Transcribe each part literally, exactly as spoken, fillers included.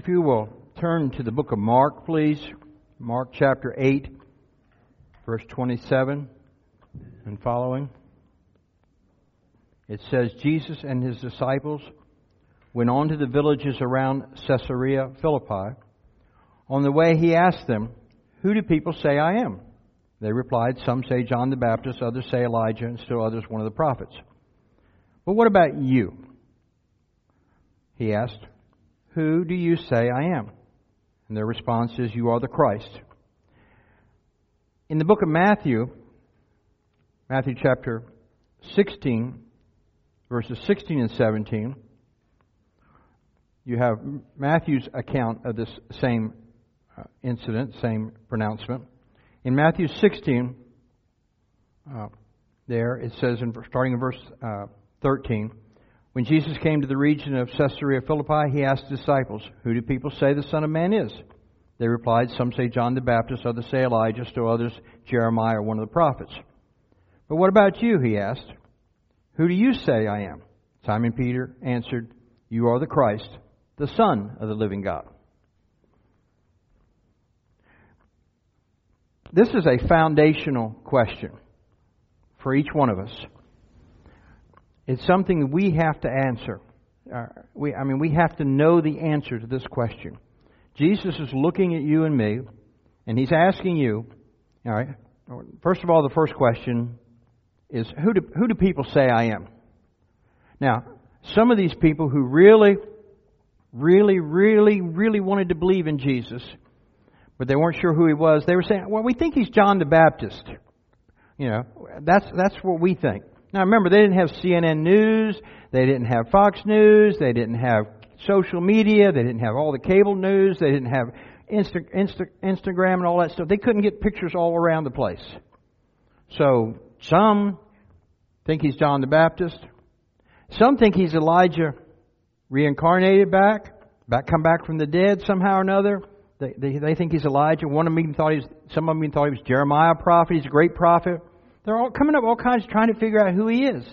If you will turn to the book of Mark, please. Mark chapter eight, verse twenty-seven and following. It says, Jesus and his disciples went on to the villages around Caesarea Philippi. On the way he asked them, "Who do people say I am?" They replied, "Some say John the Baptist, others say Elijah, and still others one of the prophets." "But what about you?" he asked. "Who do you say I am?" And their response is, "You are the Christ." In the book of Matthew, Matthew chapter sixteen, verses sixteen and seventeen, you have Matthew's account of this same uh, incident, same pronouncement. In Matthew sixteen, uh, there it says, in, starting in verse uh, thirteen, when Jesus came to the region of Caesarea Philippi, he asked his disciples, "Who do people say the Son of Man is?" They replied, "Some say John the Baptist, others say Elijah, still others Jeremiah or one of the prophets." "But what about you?" he asked. "Who do you say I am?" Simon Peter answered, "You are the Christ, the Son of the living God." This is a foundational question for each one of us. It's something we have to answer. Uh, we, I mean, we have to know the answer to this question. Jesus is looking at you and me, and He's asking you, all right, first of all, the first question is, who do, who do people say I am? Now, some of these people who really, really, really, really wanted to believe in Jesus, but they weren't sure who He was, they were saying, well, we think He's John the Baptist. You know, that's that's what we think. Now remember, they didn't have C N N News, they didn't have Fox News, they didn't have social media, they didn't have all the cable news, they didn't have Insta, Insta, Instagram and all that stuff. They couldn't get pictures all around the place. So some think He's John the Baptist. Some think He's Elijah reincarnated back, back come back from the dead somehow or another. They, they, they think He's Elijah. One of them even thought he was, some of them even thought He was Jeremiah prophet. He's a great prophet. They're all coming up all kinds trying to figure out who He is.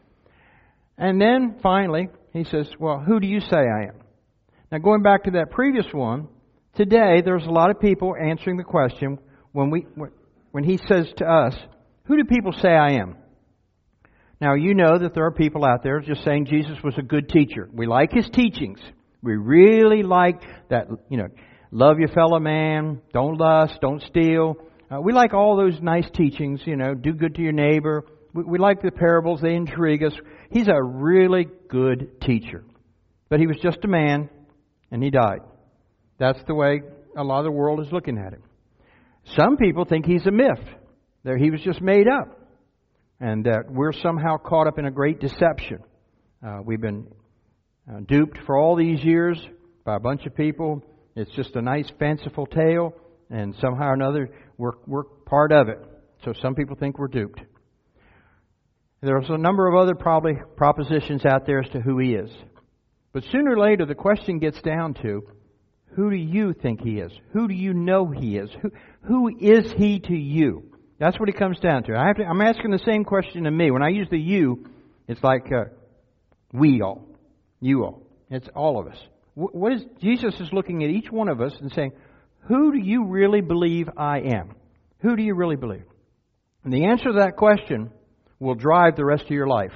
And then finally, He says, well, who do you say I am? Now going back to that previous one, today there's a lot of people answering the question when we when He says to us, who do people say I am? Now you know that there are people out there just saying Jesus was a good teacher. We like His teachings. We really like that, you know, love your fellow man, don't lust, don't steal. Uh, we like all those nice teachings, you know, do good to your neighbor. We, we like the parables, they intrigue us. He's a really good teacher. But He was just a man, and He died. That's the way a lot of the world is looking at Him. Some people think He's a myth, that He was just made up, and that we're somehow caught up in a great deception. Uh, we've been uh, duped for all these years by a bunch of people. It's just a nice fanciful tale, and somehow or another we're, we're part of it. So some people think we're duped. There's a number of other probably propositions out there as to who He is. But sooner or later the question gets down to, who do you think He is? Who do you know He is? Who, who is He to you? That's what it comes down to. I have to. I'm asking the same question to me. When I use the you, it's like uh, we all, you all. It's all of us. What is Jesus is looking at each one of us and saying, who do you really believe I am? Who do you really believe? And the answer to that question will drive the rest of your life.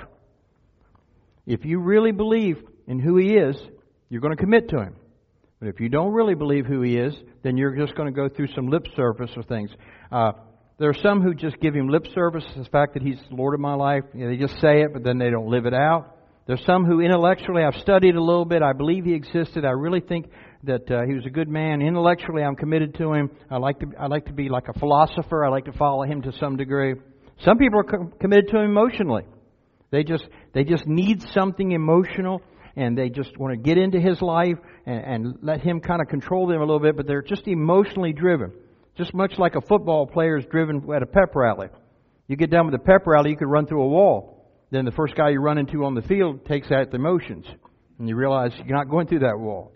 If you really believe in who He is, you're going to commit to Him. But if you don't really believe who He is, then you're just going to go through some lip service of things. Uh, there are some who just give Him lip service, the fact that He's the Lord of my life. You know, they just say it, but then they don't live it out. There's some who intellectually, I've studied a little bit, I believe He existed, I really think that uh, He was a good man. Intellectually, I'm committed to Him. I like to I like to be like a philosopher. I like to follow Him to some degree. Some people are com- committed to Him emotionally. They just they just need something emotional, and they just want to get into His life and, and let Him kind of control them a little bit, but they're just emotionally driven. Just much like a football player is driven at a pep rally. You get done with a pep rally, you could run through a wall. Then the first guy you run into on the field takes out the emotions, and you realize you're not going through that wall.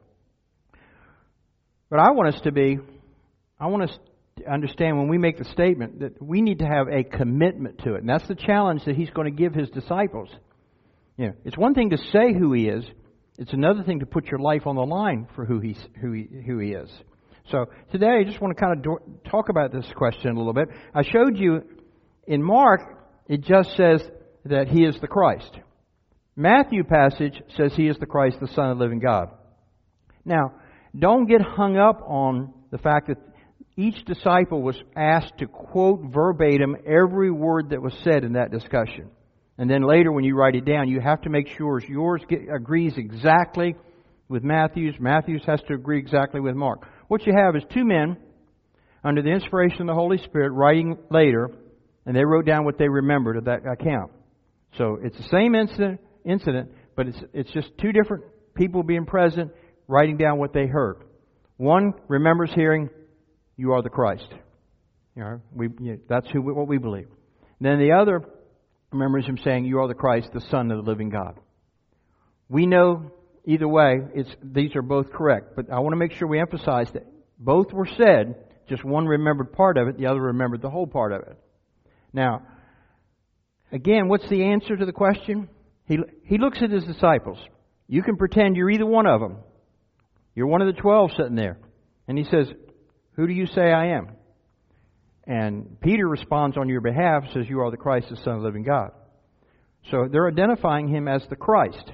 But I want us to be, I want us to understand when we make the statement that we need to have a commitment to it. And that's the challenge that He's going to give His disciples. You know, it's one thing to say who He is, It's another thing to put your life on the line for who He, who he, who he is. So today I just want to kind of do, talk about this question a little bit. I showed you in Mark, it just says that He is the Christ. Matthew passage says He is the Christ, the Son of the living God. Now, don't get hung up on the fact that each disciple was asked to quote verbatim every word that was said in that discussion. And then later when you write it down, you have to make sure yours get, agrees exactly with Matthew's. Matthew's has to agree exactly with Mark. What you have is two men under the inspiration of the Holy Spirit writing later, and they wrote down what they remembered of that account. So it's the same incident, incident, but it's it's just two different people being present, writing down what they heard. One remembers hearing, "You are the Christ." You know, we you know, that's who what we believe. And then the other remembers him saying, "You are the Christ, the Son of the living God." We know either way, it's these are both correct. But I want to make sure we emphasize that both were said. Just one remembered part of it, the other remembered the whole part of it. Now, again, what's the answer to the question? He he looks at his disciples. You can pretend you're either one of them. You're one of the twelve sitting there. And he says, "Who do you say I am?" And Peter responds on your behalf, says, "You are the Christ, the Son of the living God." So they're identifying Him as the Christ.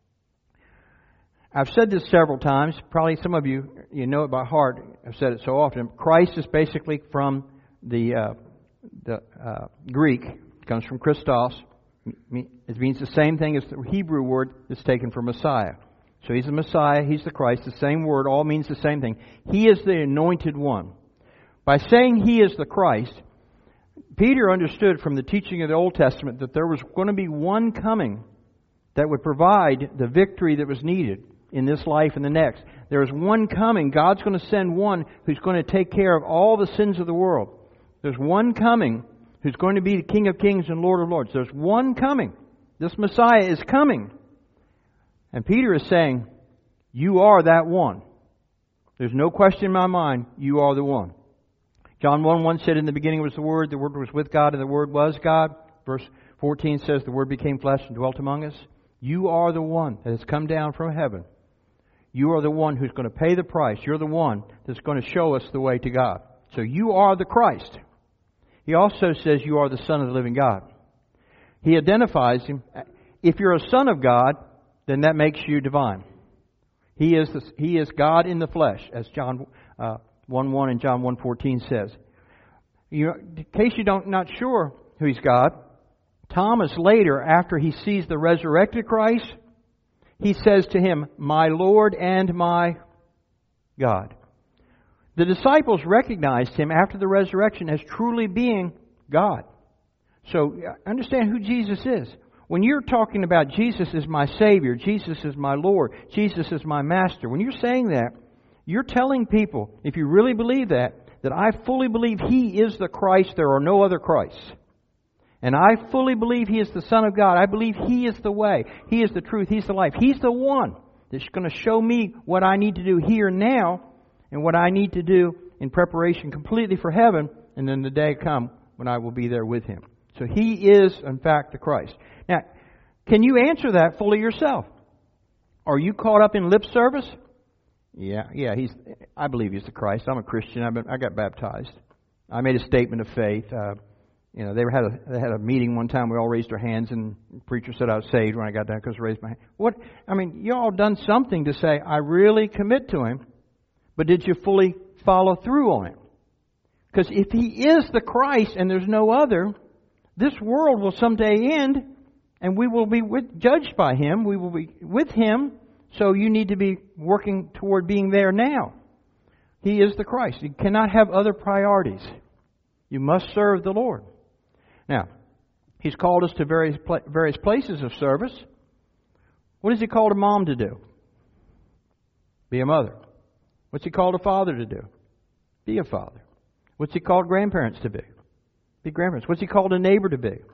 I've said this several times. Probably some of you, you know it by heart. I've said it so often. Christ is basically from the, uh, the uh, Greek. It comes from Christos. It means the same thing as the Hebrew word that's taken for Messiah. So He's the Messiah, He's the Christ, the same word, all means the same thing. He is the anointed one. By saying He is the Christ, Peter understood from the teaching of the Old Testament that there was going to be one coming that would provide the victory that was needed in this life and the next. There is one coming. God's going to send one who's going to take care of all the sins of the world. There's one coming who's going to be the King of Kings and Lord of Lords. There's one coming. This Messiah is coming. And Peter is saying, you are that one. There's no question in my mind, you are the one. John one one said, in the beginning was the Word, the Word was with God, and the Word was God. Verse fourteen says, the Word became flesh and dwelt among us. You are the one that has come down from heaven. You are the one who's going to pay the price. You're the one that's going to show us the way to God. So you are the Christ. He also says you are the Son of the living God. He identifies Him. If you're a son of God, then that makes you divine. He is the, He is God in the flesh, as John uh, one one and John one fourteen says. You, in case you don't not sure who He's God, Thomas later, after he sees the resurrected Christ, he says to Him, my Lord and my God. The disciples recognized Him after the resurrection as truly being God. So understand who Jesus is. When you're talking about Jesus is my Savior, Jesus is my Lord, Jesus is my Master, when you're saying that, you're telling people, if you really believe that, that I fully believe He is the Christ, there are no other Christs. And I fully believe He is the Son of God. I believe He is the way. He is the truth. He's the life. He's the one that's going to show me what I need to do here now and what I need to do in preparation completely for heaven, and then the day come when I will be there with Him. So He is, in fact, the Christ. Now, can you answer that fully yourself? Are you caught up in lip service? Yeah, yeah. He's. I believe He's the Christ. I'm a Christian. I've been, I got baptized. I made a statement of faith. Uh, you know, they had a they had a meeting one time. We all raised our hands, and the preacher said I was saved when I got down because I raised my hand. What? I mean, you all done something to say I really commit to Him, but did you fully follow through on it? Because if He is the Christ and there's no other, this world will someday end, and we will be with, judged by Him. We will be with Him. So you need to be working toward being there now. He is the Christ. You cannot have other priorities. You must serve the Lord. Now, He's called us to various various places of service. What has He called a mom to do? Be a mother. What's He called a father to do? Be a father. What's He called grandparents to be? Be grandparents. What's He called a neighbor to be?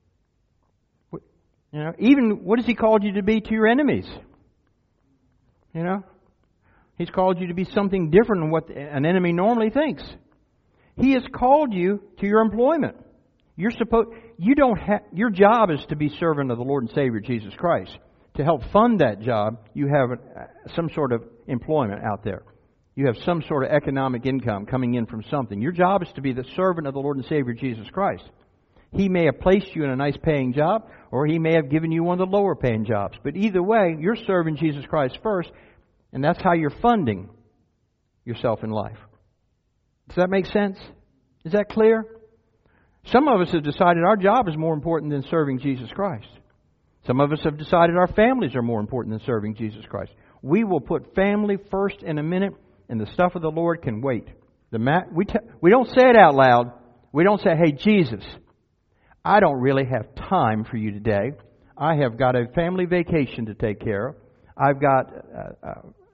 You know, even what has He called you to be to your enemies? You know, He's called you to be something different than what an enemy normally thinks. He has called you to your employment. You're supposed. You don't have. Your job is to be servant of the Lord and Savior Jesus Christ. to help fund that job, you have a, some sort of employment out there. You have some sort of economic income coming in from something. Your job is to be the servant of the Lord and Savior Jesus Christ. He may have placed you in a nice paying job, or He may have given you one of the lower paying jobs. But either way, you're serving Jesus Christ first, and that's how you're funding yourself in life. Does that make sense? Is that clear? Some of us have decided our job is more important than serving Jesus Christ. Some of us have decided our families are more important than serving Jesus Christ. We will put family first in a minute, and the stuff of the Lord can wait. The ma- we, t- we don't say it out loud. We don't say, hey, Jesus, I don't really have time for you today. I have got a family vacation to take care of. I've got, uh, uh,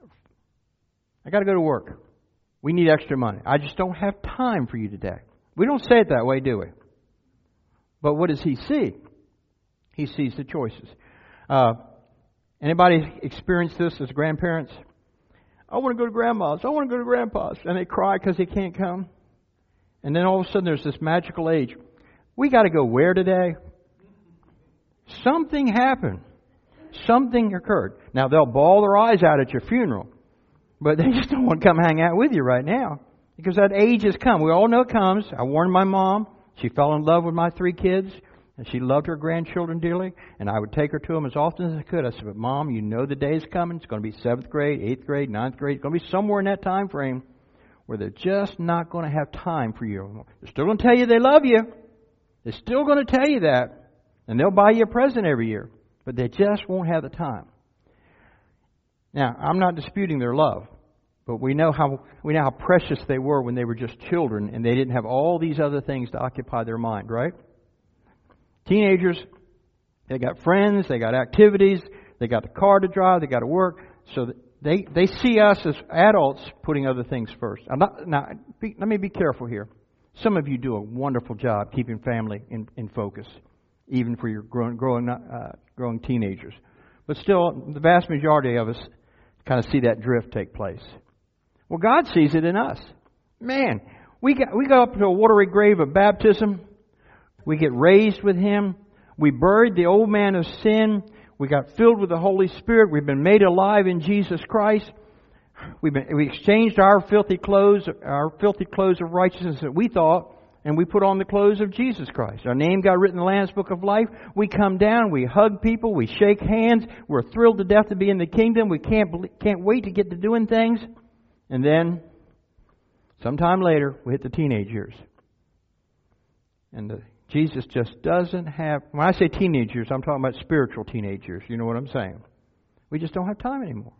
I got to go to work. We need extra money. I just don't have time for you today. We don't say it that way, do we? But what does He see? He sees the choices. Uh, anybody experience this as grandparents? I want to go to grandma's. I want to go to grandpa's. And they cry because they can't come. And then all of a sudden there's this magical age. We got to go where today? Something happened. Something occurred. Now they'll bawl their eyes out at your funeral. But they just don't want to come hang out with you right now. Because that age has come. We all know it comes. I warned my mom. She fell in love with my three kids. And she loved her grandchildren dearly. And I would take her to them as often as I could. I said, but Mom, you know the day is coming. It's going to be seventh grade, eighth grade, ninth grade. It's going to be somewhere in that time frame where they're just not going to have time for you. They're still going to tell you they love you. They're still going to tell you that. And they'll buy you a present every year. But they just won't have the time. Now, I'm not disputing their love. But we know how we know how precious they were when they were just children and they didn't have all these other things to occupy their mind, right? Teenagers, they got friends, they got activities, they got the car to drive, they got to work. So they they see us as adults putting other things first. I'm not, now, be, let me be careful here. Some of you do a wonderful job keeping family in, in focus, even for your growing growing uh, growing teenagers. But still, the vast majority of us kind of see that drift take place. Well, God sees it in us. Man, we got, we go up to a watery grave of baptism. We get raised with Him. We buried the old man of sin. We got filled with the Holy Spirit. We've been made alive in Jesus Christ. We've been, we exchanged our filthy clothes, our filthy clothes of righteousness that we thought, and we put on the clothes of Jesus Christ. Our name got written in the Lamb's Book of Life. We come down, we hug people, we shake hands. We're thrilled to death to be in the kingdom. We can't can't wait to get to doing things. And then, sometime later, we hit the teenage years. And the, Jesus just doesn't have... When I say teenage years, I'm talking about spiritual teenage years. You know what I'm saying? We just don't have time anymore.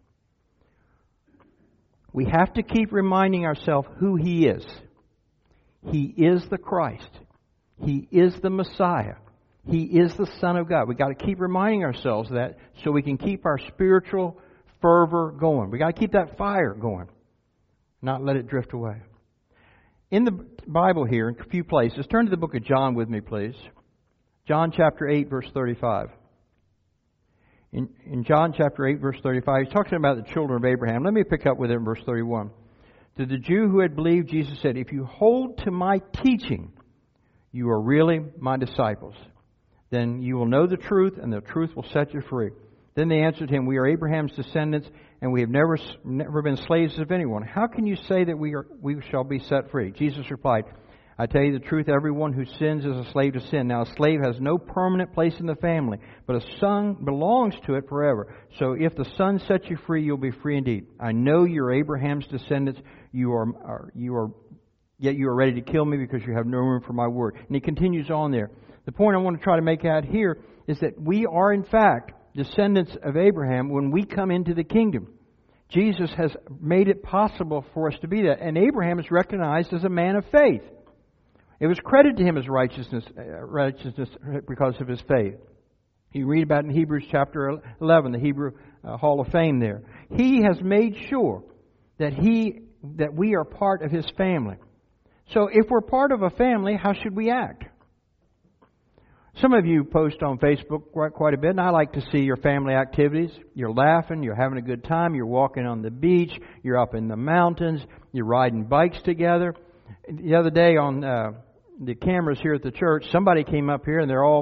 We have to keep reminding ourselves who He is. He is the Christ. He is the Messiah. He is the Son of God. We've got to keep reminding ourselves that so we can keep our spiritual fervor going. We've got to keep that fire going. Not let it drift away. In the Bible here, in a few places, turn to the book of John with me, please. John chapter eight, verse thirty-five. In, in John chapter eight, verse thirty-five, he's talking about the children of Abraham. Let me pick up with it in verse thirty-one. To the Jew who had believed, Jesus said, if you hold to my teaching, you are really my disciples. Then you will know the truth, and the truth will set you free. Then they answered him, we are Abraham's descendants, and we have never never been slaves of anyone. How can you say that we are we shall be set free? Jesus replied, I tell you the truth, everyone who sins is a slave to sin. Now a slave has no permanent place in the family, but a son belongs to it forever. So if the Son sets you free, you'll be free indeed. I know you're Abraham's descendants. You are, are you are yet you are ready to kill me because you have no room for my word. And he continues on there. The point I want to try to make out here is that we are in fact descendants of Abraham when we come into the kingdom. Jesus has made it possible for us to be that. And Abraham is recognized as a man of faith. It was credited to him as righteousness, uh, righteousness because of his faith. You read about in Hebrews chapter eleven, the Hebrew uh, Hall of Fame there. He has made sure that he that we are part of His family. So if we're part of a family, how should we act? Some of you post on Facebook quite, quite a bit, and I like to see your family activities. You're laughing, you're having a good time, you're walking on the beach, you're up in the mountains, you're riding bikes together. The other day on uh, the cameras here at the church, somebody came up here and they're all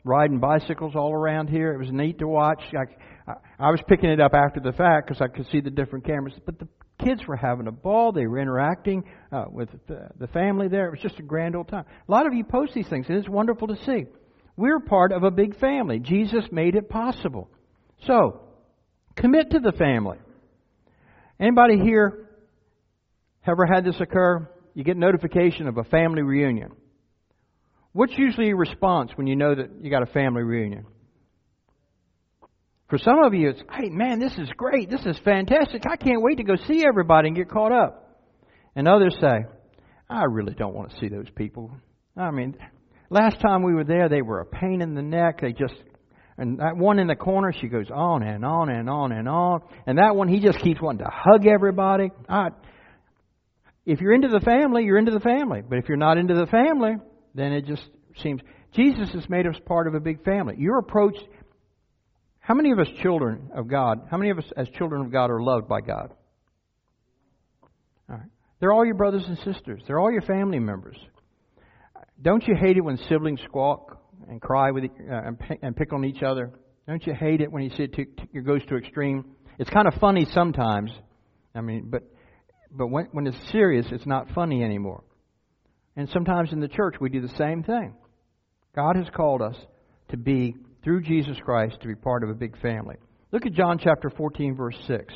riding bicycles all around here. It was neat to watch. I, I, I was picking it up after the fact because I could see the different cameras. But the kids were having a ball. They were interacting uh, with the, the family there. It was just a grand old time. A lot of you post these things, and it's wonderful to see. We're part of a big family. Jesus made it possible. So, commit to the family. Anybody here ever had this occur? You get notification of a family reunion. What's usually your response when you know that you got a family reunion? For some of you, it's, hey, man, this is great. This is fantastic. I can't wait to go see everybody and get caught up. And others say, I really don't want to see those people. I mean, last time we were there, they were a pain in the neck. They just, and that one in the corner, she goes on and on and on and on. And that one, he just keeps wanting to hug everybody. I, if you're into the family, you're into the family. But if you're not into the family, then it just seems... Jesus has made us part of a big family. Your approach... How many of us children of God, how many of us as children of God are loved by God? All right. They're all your brothers and sisters. They're all your family members. Don't you hate it when siblings squawk and cry with uh, and, and pick on each other? Don't you hate it when you see it, to, to, it goes to extreme? It's kind of funny sometimes. I mean, but but when, when it's serious, it's not funny anymore. And sometimes in the church, we do the same thing. God has called us to be, through Jesus Christ, to be part of a big family. Look at John chapter fourteen, verse six.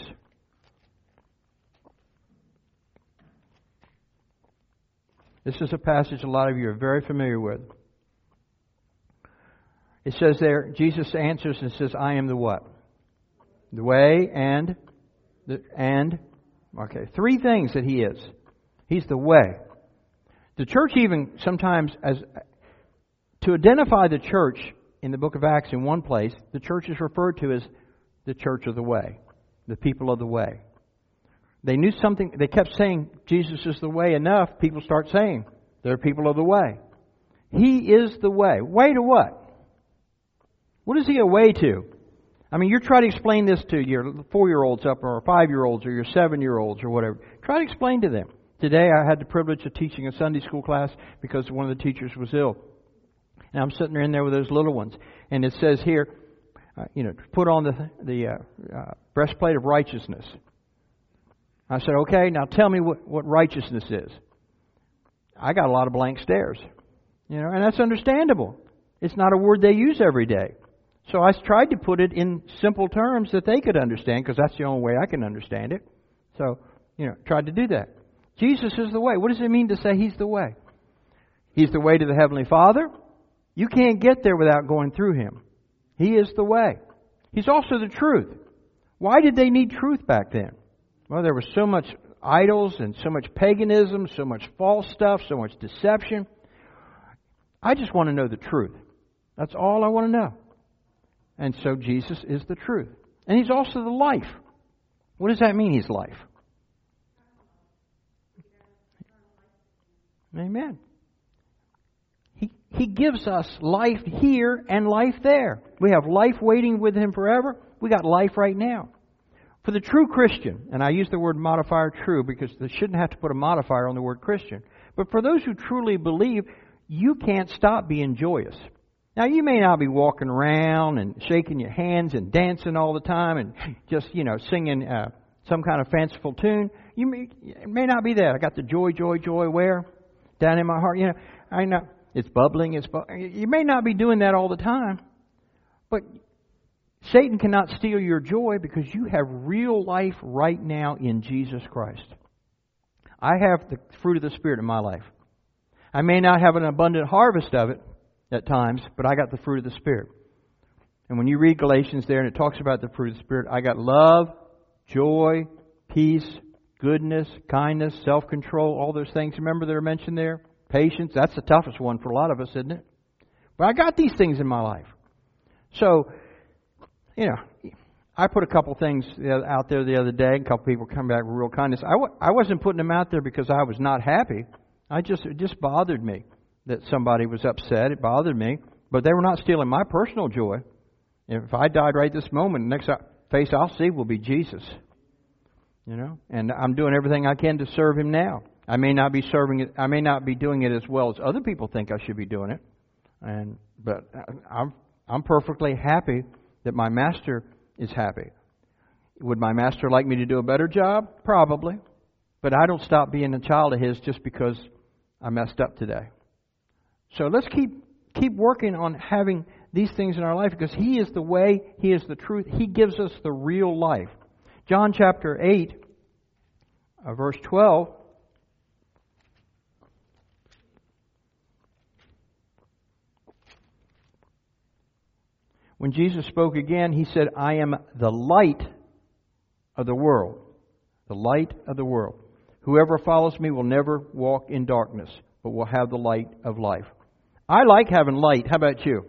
This is a passage a lot of you are very familiar with. It says there, Jesus answers and says, I am the what? The way and, the and, okay, three things that He is. He's the way. The church even sometimes, as to identify the church in the book of Acts in one place, the church is referred to as the church of the way, the people of the way. They knew something, they kept saying Jesus is the way enough, people start saying they're people of the way. He is the way. Way to what? What is He a way to? I mean, you're trying to explain this to your four-year-olds up or five-year-olds or your seven-year-olds or whatever. Try to explain to them. Today I had the privilege of teaching a Sunday school class because one of the teachers was ill. And I'm sitting there in there with those little ones. And it says here, uh, you know, put on the, the uh, uh, breastplate of righteousness. I said, okay, now tell me what, what righteousness is. I got a lot of blank stares. You know, and that's understandable. It's not a word they use every day. So I tried to put it in simple terms that they could understand, because that's the only way I can understand it. So, you know, tried to do that. Jesus is the way. What does it mean to say He's the way? He's the way to the Heavenly Father. You can't get there without going through Him. He is the way. He's also the truth. Why did they need truth back then? Well, there was so much idols and so much paganism, so much false stuff, so much deception. I just want to know the truth. That's all I want to know. And so Jesus is the truth. And He's also the life. What does that mean, He's life? Amen. He, he gives us life here and life there. We have life waiting with Him forever. We got life right now. For the true Christian, and I use the word modifier true because they shouldn't have to put a modifier on the word Christian. But for those who truly believe, you can't stop being joyous. Now, you may not be walking around and shaking your hands and dancing all the time and just, you know, singing uh, some kind of fanciful tune. You may, it may not be that. I got the joy, joy, joy where? Down in my heart. You know, I know it's bubbling. It's bu- You may not be doing that all the time. But Satan cannot steal your joy because you have real life right now in Jesus Christ. I have the fruit of the Spirit in my life. I may not have an abundant harvest of it at times, but I got the fruit of the Spirit. And when you read Galatians there and it talks about the fruit of the Spirit, I got love, joy, peace, goodness, kindness, self-control, all those things, remember that are mentioned there? Patience, that's the toughest one for a lot of us, isn't it? But I got these things in my life. So, you know, I put a couple things out there the other day. A couple people come back with real kindness. I, w- I wasn't putting them out there because I was not happy. I just It just bothered me that somebody was upset. It bothered me. But they were not stealing my personal joy. If I died right this moment, the next face I'll see will be Jesus. You know, and I'm doing everything I can to serve Him now. I may not be serving it. I may not be doing it as well as other people think I should be doing it. And but I'm I'm perfectly happy that my master is happy. Would my master like me to do a better job? Probably. But I don't stop being a child of his just because I messed up today. So let's keep keep working on having these things in our life, because he is the way, he is the truth. He gives us the real life. John chapter eight, uh, verse twelve. When Jesus spoke again, he said, I am the light of the world. The light of the world. Whoever follows me will never walk in darkness, but will have the light of life. I like having light. How about you?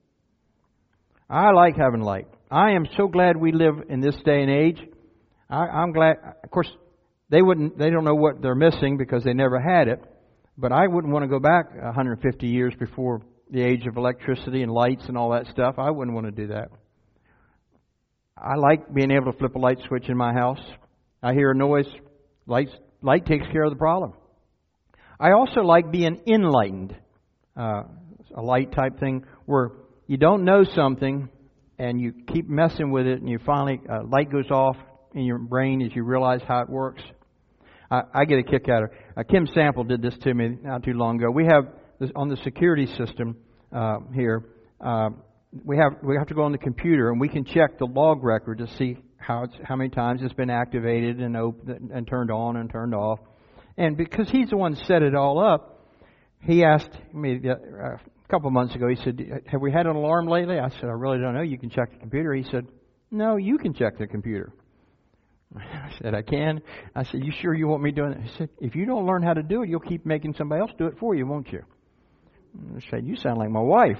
I like having light. I am so glad we live in this day and age. I, I'm glad. Of course, they wouldn't. They don't know what they're missing because they never had it. But I wouldn't want to go back one hundred fifty years before the age of electricity and lights and all that stuff. I wouldn't want to do that. I like being able to flip a light switch in my house. I hear a noise. Light, light takes care of the problem. I also like being enlightened. Uh, a light type thing where you don't know something and you keep messing with it and you finally, uh, light goes off in your brain as you realize how it works. I, I get a kick out of it. Uh, Kim Sample did this to me not too long ago. We have this on the security system uh, here. Uh, we have we have to go on the computer and we can check the log record to see how it's how many times it's been activated and opened and turned on and turned off. And because he's the one who set it all up, he asked me uh, a couple of months ago. He said, "Have we had an alarm lately?" I said, "I really don't know. You can check the computer." He said, "No, you can check the computer." I said, "I can." I said, "You sure you want me doing it?" He said, "If you don't learn how to do it, you'll keep making somebody else do it for you, won't you?" I said, "You sound like my wife."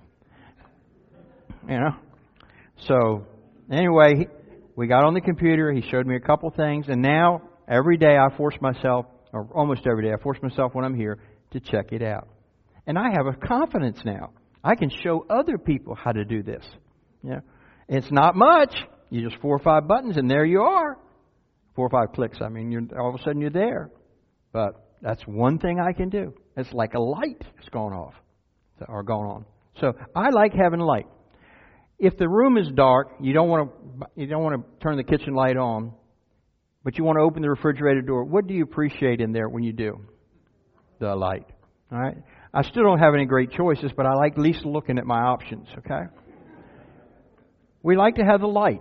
You know? So, anyway, we got on the computer. He showed me a couple things. And now, every day I force myself, or almost every day, I force myself when I'm here to check it out. And I have a confidence now. I can show other people how to do this. Yeah, it's not much. You just four or five buttons and there you are. Four or five clicks. I mean, you're, all of a sudden you're there. But that's one thing I can do. It's like a light has gone off or gone on. So I like having light. If the room is dark, you don't want to you don't want to turn the kitchen light on, but you want to open the refrigerator door. What do you appreciate in there when you do? The light. All right. I still don't have any great choices, but I like at least looking at my options. Okay. We like to have the light.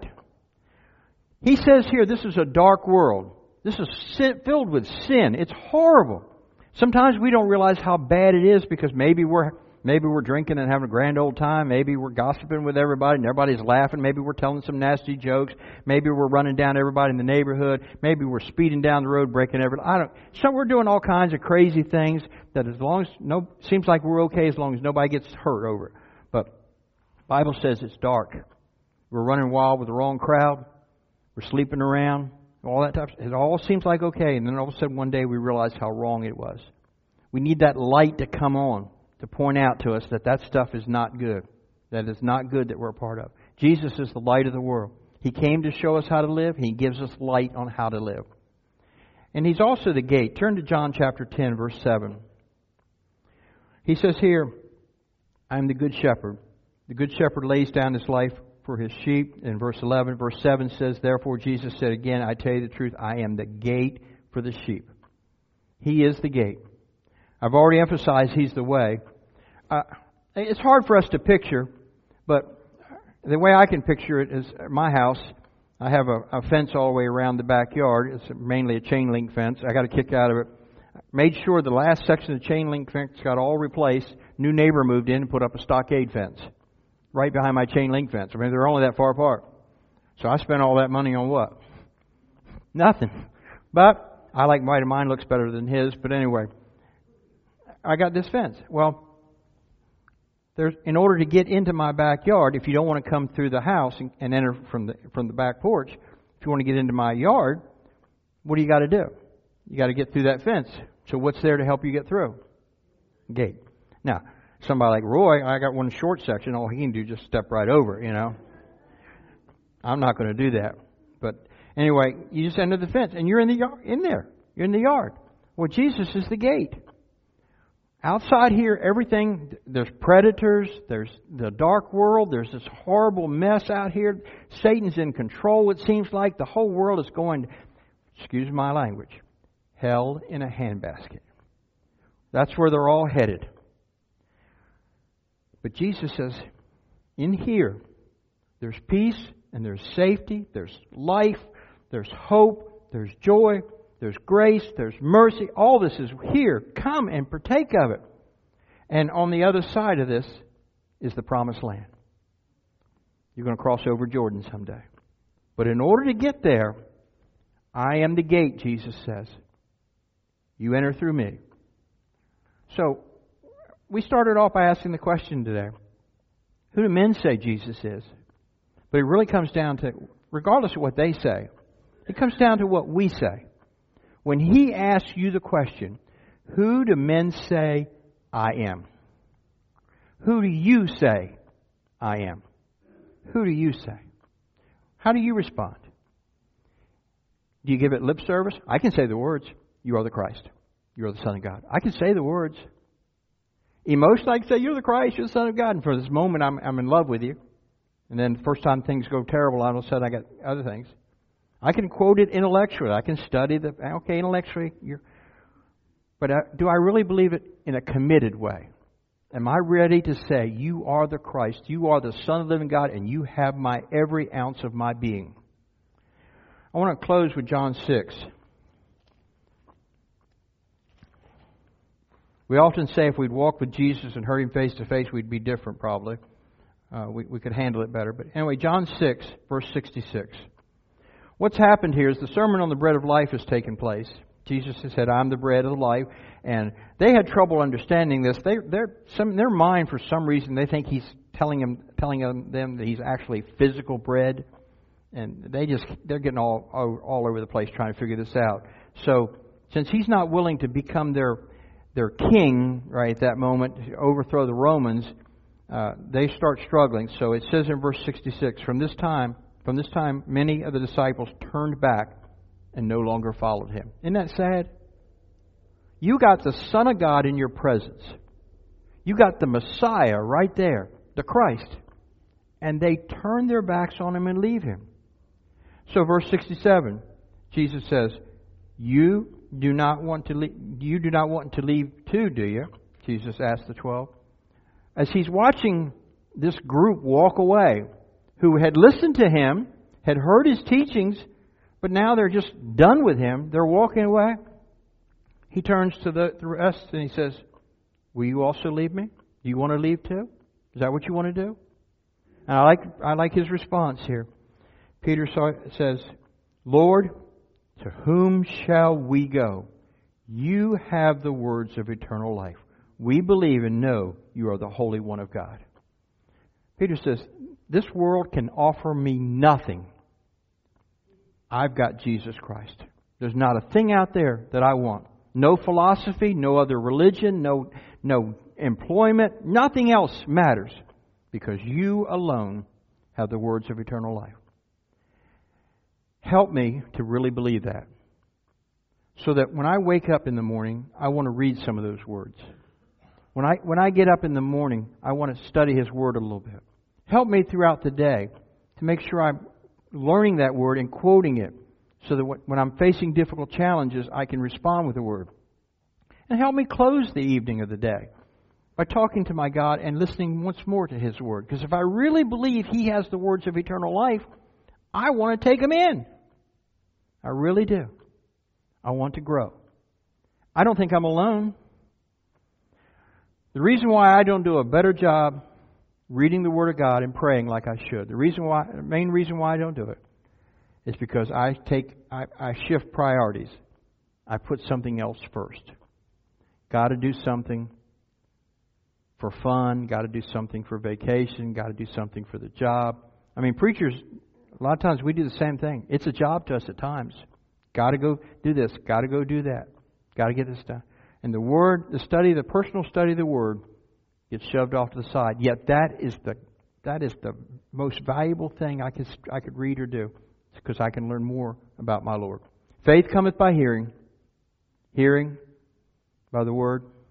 He says here, this is a dark world. This is sin, filled with sin. It's horrible. Sometimes we don't realize how bad it is because maybe we're maybe we're drinking and having a grand old time. Maybe we're gossiping with everybody and everybody's laughing. Maybe we're telling some nasty jokes. Maybe we're running down everybody in the neighborhood. Maybe we're speeding down the road, breaking everybody. I don't. So we're doing all kinds of crazy things that as long as no seems like we're okay as long as nobody gets hurt over it. But the Bible says it's dark. We're running wild with the wrong crowd. We're sleeping around. All that type. It all seems like okay, and then all of a sudden one day we realize how wrong it was. We need that light to come on to point out to us that that stuff is not good. That is not good that we're a part of. Jesus is the light of the world. He came to show us how to live. He gives us light on how to live. And He's also the gate. Turn to John chapter ten, verse seven. He says here, I am the good shepherd. The good shepherd lays down his life for his sheep. In verse eleven, verse seven says, therefore Jesus said again, I tell you the truth, I am the gate for the sheep. He is the gate. I've already emphasized He's the way. Uh, it's hard for us to picture, but the way I can picture it is my house. I have a, a fence all the way around the backyard. It's mainly a chain link fence. I got a kick out of it. Made sure the last section of the chain link fence got all replaced. New neighbor moved in and put up a stockade fence right behind my chain link fence. I mean, they're only that far apart. So I spent all that money on what? Nothing. But I like mine. Mine looks better than his. But anyway, I got this fence. Well, there's in order to get into my backyard, if you don't want to come through the house and, and enter from the from the back porch, if you want to get into my yard, what do you got to do? You got to get through that fence. So what's there to help you get through? Gate. Now, somebody like Roy, I got one short section. All he can do is just step right over, you know. I'm not going to do that. But anyway, you just enter the fence, and you're in the yard, in there. You're in the yard. Well, Jesus is the gate. outside here, everything, there's predators, there's the dark world, there's this horrible mess out here. Satan's in control, it seems like. The whole world is going, excuse my language, hell in a handbasket. That's where they're all headed. But Jesus says, in here, there's peace and there's safety, there's life, there's hope, there's joy, there's grace, there's mercy. All this is here. Come and partake of it. And on the other side of this is the promised land. You're going to cross over Jordan someday. But in order to get there, I am the gate, Jesus says. You enter through me. So, we started off by asking the question today, who do men say Jesus is? But it really comes down to, regardless of what they say, it comes down to what we say. When He asks you the question, who do men say I am? Who do you say I am? Who do you say? How do you respond? Do you give it lip service? I can say the words, you are the Christ. You are the Son of God. I can say the words. Emotionally, I can say, you're the Christ, you're the Son of God. And for this moment, I'm, I'm in love with you. And then the first time things go terrible, all of a sudden I got other things. I can quote it intellectually. I can study the, okay, intellectually, you're... But uh, do I really believe it in a committed way? Am I ready to say, you are the Christ, you are the Son of the living God, and you have my every ounce of my being? I want to close with John six. We often say if we'd walk with Jesus and heard Him face to face, we'd be different probably. Uh, we, we could handle it better. But anyway, John six, verse sixty-six. What's happened here is the Sermon on the Bread of Life has taken place. Jesus has said, I'm the bread of life. And they had trouble understanding this. They, they're, some, their mind, for some reason, they think He's telling them, telling them that He's actually physical bread. And they just, they're getting all, all, all over the place trying to figure this out. So, since He's not willing to become their their king, right, at that moment, to overthrow the Romans, uh, they start struggling. So it says in verse sixty-six, from this time, from this time, many of the disciples turned back and no longer followed Him. Isn't that sad? You got the Son of God in your presence. You got the Messiah right there, the Christ. And they turn their backs on Him and leave Him. So verse sixty-seven, Jesus says, You do not want to leave, you do not want to leave too, do you? Jesus asked the twelve. As He's watching this group walk away, who had listened to Him, had heard His teachings, but now they're just done with Him, they're walking away. He turns to the, the rest and He says, will you also leave me? Do you want to leave too? Is that what you want to do? And I like I like His response here. Peter says, Lord, to whom shall we go? You have the words of eternal life. We believe and know you are the Holy One of God. Peter says, this world can offer me nothing. I've got Jesus Christ. There's not a thing out there that I want. No philosophy, no other religion, no, no employment, nothing else matters. Because you alone have the words of eternal life. Help me to really believe that. So that when I wake up in the morning, I want to read some of those words. When I when I get up in the morning, I want to study His Word a little bit. Help me throughout the day to make sure I'm learning that Word and quoting it. So that when I'm facing difficult challenges, I can respond with the Word. And help me close the evening of the day by talking to my God and listening once more to His Word. Because if I really believe He has the words of eternal life, I want to take them in. I really do. I want to grow. I don't think I'm alone. The reason why I don't do a better job reading the Word of God and praying like I should, the reason why, the main reason why I don't do it, is because I take, I, I shift priorities. I put something else first. Got to do something for fun. Got to do something for vacation. Got to do something for the job. I mean, preachers, a lot of times we do the same thing. It's a job to us at times. Got to go do this. Got to go do that. Got to get this done. And the Word, the study, the personal study of the Word gets shoved off to the side. Yet that is the that is the most valuable thing I could I could read or do. It's because I can learn more about my Lord. Faith cometh by hearing. Hearing by the Word.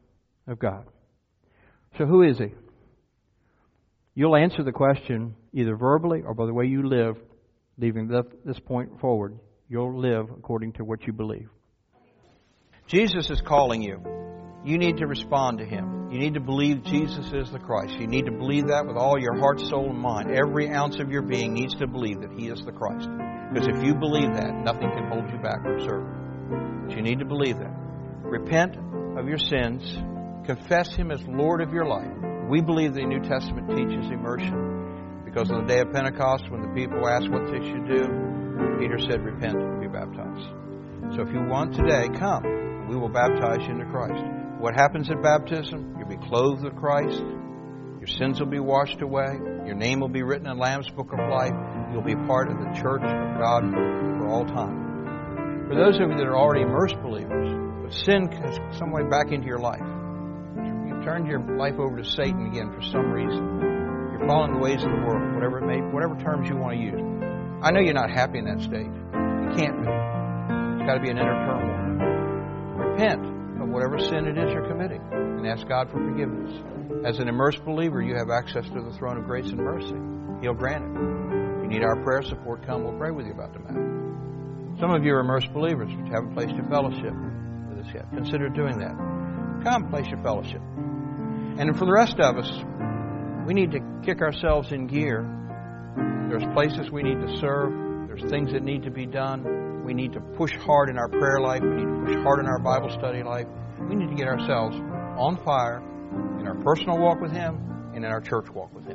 of God. So who is He? You'll answer the question either verbally or by the way you live, leaving this point forward. You'll live according to what you believe. Jesus is calling you. You need to respond to Him. You need to believe Jesus is the Christ. You need to believe that with all your heart, soul, and mind. Every ounce of your being needs to believe that He is the Christ. Because if you believe that, nothing can hold you back from serving. But you need to believe that. Repent of your sins. Confess Him as Lord of your life. We believe the New Testament teaches immersion. Because on the day of Pentecost, when the people asked what they should do, Peter said, repent and be baptized. So if you want today, come. And we will baptize you into Christ. What happens at baptism? You'll be clothed with Christ. Your sins will be washed away. Your name will be written in Lamb's Book of Life. You'll be part of the church of God for all time. For those of you that are already immersed believers, but sin has some way back into your life. You've turned your life over to Satan again for some reason. You're following the ways of the world, whatever it may, whatever terms you want to use. I know you're not happy in that state. You can't be. It's got to be an inner turmoil. Repent of whatever sin it is you're committing and ask God for forgiveness. As an immersed believer, you have access to the throne of grace and mercy. He'll grant it. If you need our prayer support, come. We'll pray with you about the matter. Some of you are immersed believers, but you haven't placed your fellowship with us yet. Consider doing that. Come, place your fellowship. And for the rest of us, we need to kick ourselves in gear. There's places we need to serve. There's things that need to be done. We need to push hard in our prayer life. We need to push hard in our Bible study life. We need to get ourselves on fire in our personal walk with Him and in our church walk with Him.